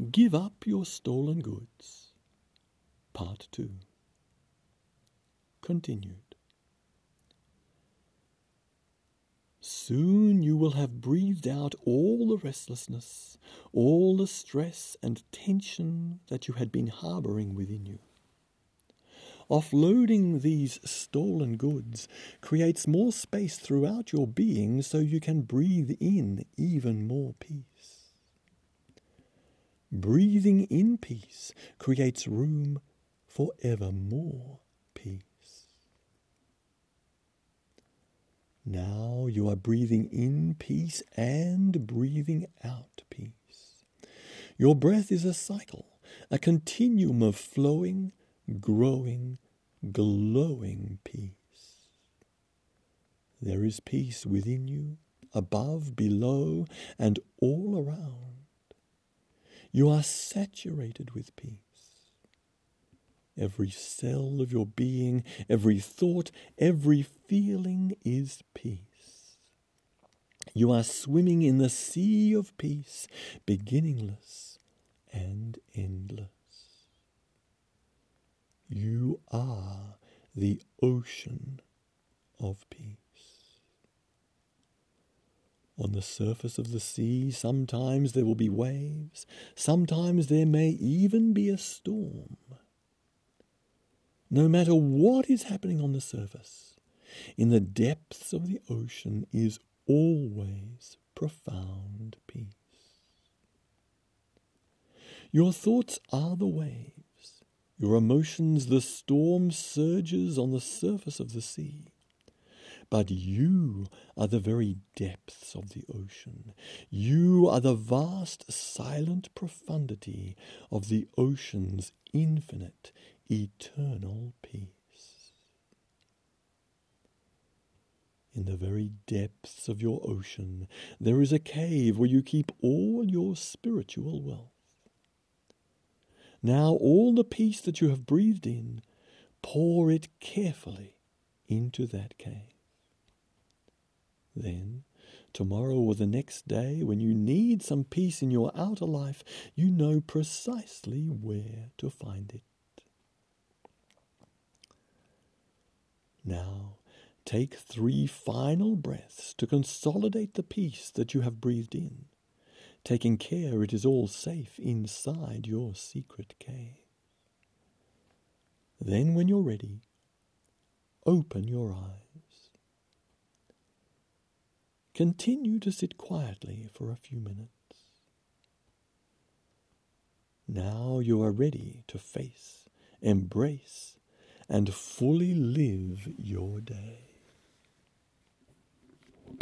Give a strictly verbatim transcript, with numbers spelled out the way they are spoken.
Give up your stolen goods. Part two. Continued. Soon you will have breathed out all the restlessness, all the stress and tension that you had been harboring within you. Offloading these stolen goods creates more space throughout your being so you can breathe in even more peace. Breathing in peace creates room for ever more peace. Now you are breathing in peace and breathing out peace. Your breath is a cycle, a continuum of flowing, growing, glowing peace. There is peace within you, above, below, and all around. You are saturated with peace. Every cell of your being, every thought, every feeling is peace. You are swimming in the sea of peace, beginningless and endless. You are the ocean of peace. On the surface of the sea, sometimes there will be waves, sometimes there may even be a storm. No matter what is happening on the surface, in the depths of the ocean is always profound peace. Your thoughts are the waves, your emotions the storm surges on the surface of the sea. But you are the very depths of the ocean. You are the vast, silent profundity of the ocean's infinite, eternal peace. In the very depths of your ocean, there is a cave where you keep all your spiritual wealth. Now all the peace that you have breathed in, pour it carefully into that cave. Then, tomorrow or the next day, when you need some peace in your outer life, you know precisely where to find it. Now, take three final breaths to consolidate the peace that you have breathed in, taking care it is all safe inside your secret cave. Then, when you're ready, open your eyes. Continue to sit quietly for a few minutes. Now you are ready to face, embrace, and fully live your day.